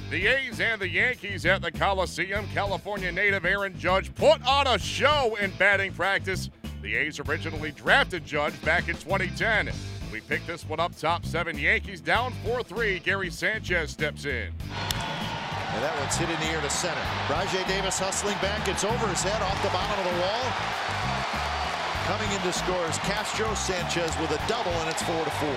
The A's and the Yankees at the Coliseum. California native Aaron Judge put on a show in batting practice. The A's originally drafted Judge back in 2010. We picked this one up top 7. Yankees down 4-3. Gary Sanchez steps in. And that one's hit in the air to center. Rajai Davis hustling back. It's over his head off the bottom of the wall. Coming in to score is Castro. Sanchez with a double, and it's 4-4.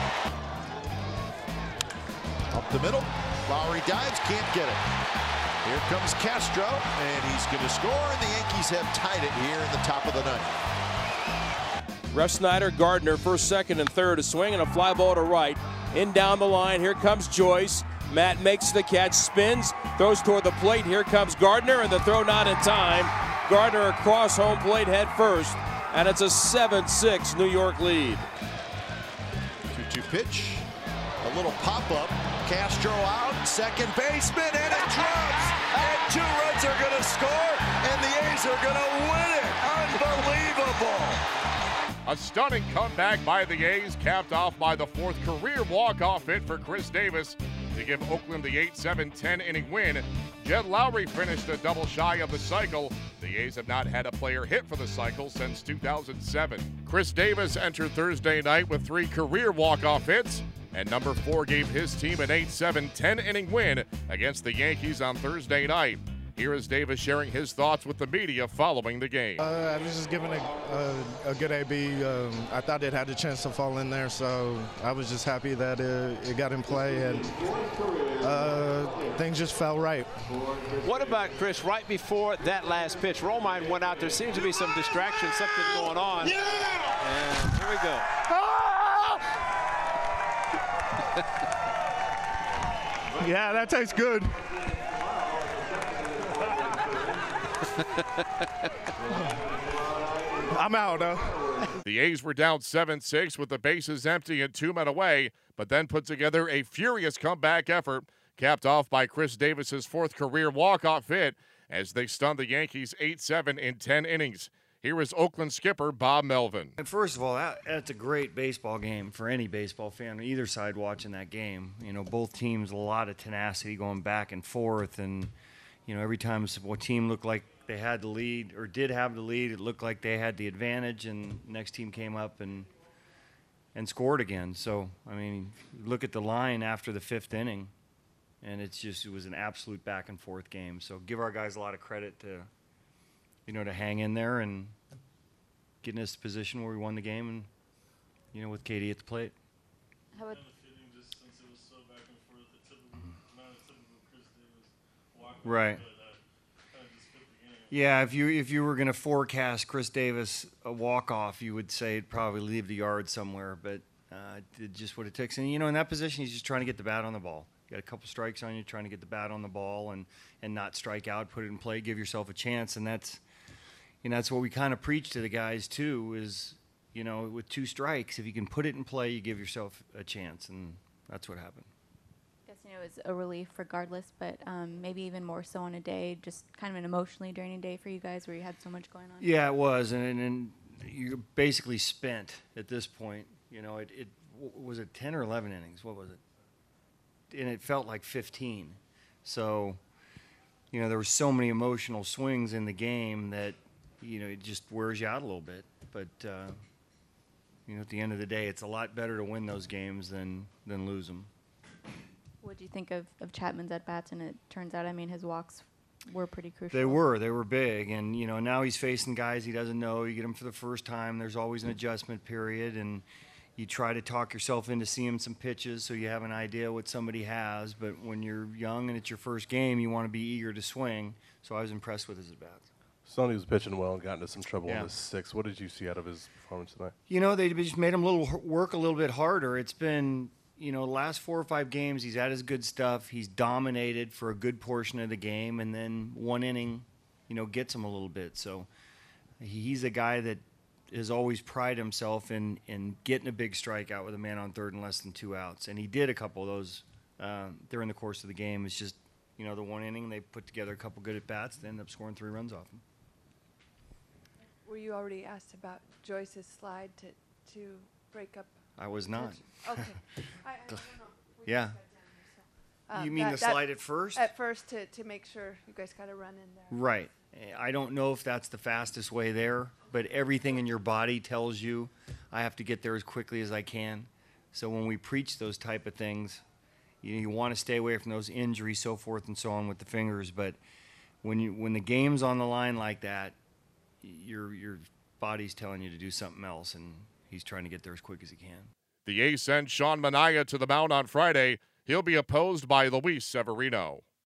Up the middle. Lowry dives, can't get it. Here comes Castro, and he's going to score, and the Yankees have tied it here in the top of the ninth. Refsnyder, Gardner, first, second, and third. A swing and a fly ball to right. In down the line. Here comes Joyce. Matt makes the catch, spins, throws toward the plate. Here comes Gardner, and the throw not in time. Gardner across home plate head first, and it's a 7-6 New York lead. 2-2 pitch. A little pop-up. Castro out, second baseman, and it drops. And 2 runs are going to score, and the A's are going to win it. Unbelievable. A stunning comeback by the A's, capped off by the 4th career walk-off hit for Chris Davis to give Oakland the 8-7 10-inning win. Jed Lowry finished a double shy of the cycle. The A's have not had a player hit for the cycle since 2007. Chris Davis entered Thursday night with 3 career walk-off hits, and number 4 gave his team an 8-7 10-inning win against the Yankees on Thursday night. Here is Davis sharing his thoughts with the media following the game. I was just giving a good AB. I thought it had a chance to fall in there, so I was just happy that it got in play, and things just fell right. What about, Chris, right before that last pitch? Romine went out. There seems to be some distraction, something going on. And here we go. Yeah, that tastes good. I'm out, though. The A's were down 7-6 with the bases empty and 2 men away, but then put together a furious comeback effort, capped off by Chris Davis's 4th career walk-off hit as they stunned the Yankees 8-7 in 10 innings. Here is Oakland skipper Bob Melvin. First of all, that's a great baseball game for any baseball fan on either side watching that game. You know, both teams, a lot of tenacity going back and forth, and you know, every time a team looked like they had the lead or did have the lead, it looked like they had the advantage, and the next team came up and scored again. So, I mean, look at the line after the 5th inning, and it was an absolute back and forth game. So give our guys a lot of credit to, you know, to hang in there and get in this position where we won the game, and, you know, with Katie at the plate. How about right. Yeah, if you were going to forecast Chris Davis a walk-off, you would say it'd probably leave the yard somewhere, but just what it takes. And, you know, in that position, he's just trying to get the bat on the ball. You got a couple strikes on you, trying to get the bat on the ball and not strike out, put it in play, give yourself a chance. And that's what we kind of preach to the guys, too, is, you know, with 2 strikes, if you can put it in play, you give yourself a chance, and that's what happened. I guess, you know, it was a relief regardless, but maybe even more so on a day, just kind of an emotionally draining day for you guys where you had so much going on. Yeah, it was, and you're basically spent at this point. You know, it was it 10 or 11 innings? What was it? And it felt like 15. So, you know, there were so many emotional swings in the game that, you know, it just wears you out a little bit. But, you know, at the end of the day, it's a lot better to win those games than lose them. What do you think of Chapman's at-bats? And it turns out, I mean, his walks were pretty crucial. They were big. And, you know, now he's facing guys he doesn't know. You get him for the first time. There's always an adjustment period. And you try to talk yourself into seeing some pitches so you have an idea what somebody has. But when you're young and it's your first game, you want to be eager to swing. So I was impressed with his at-bats. Sonny was pitching well and got into some trouble Yeah. in the 6th. What did you see out of his performance tonight? You know, they just made him work a little bit harder. It's been, you know, the last 4 or 5 games, he's had his good stuff. He's dominated for a good portion of the game, and then 1 inning, you know, gets him a little bit. So he's a guy that has always prided himself in getting a big strikeout with a man on third and less than 2 outs. And he did a couple of those during the course of the game. It's just, you know, the 1 inning, they put together a couple good at-bats. They ended up scoring 3 runs off him. Were you already asked about Joyce's slide to break up? I was not. Okay. I don't know. Yeah. You mean the slide at first? At first to make sure you guys got to run in there. Right. I don't know if that's the fastest way there, but everything in your body tells you I have to get there as quickly as I can. So when we preach those type of things, you want to stay away from those injuries, so forth and so on with the fingers. But when the game's on the line like that, your body's telling you to do something else, and he's trying to get there as quick as he can. The A's sent Sean Manaea to the mound on Friday. He'll be opposed by Luis Severino.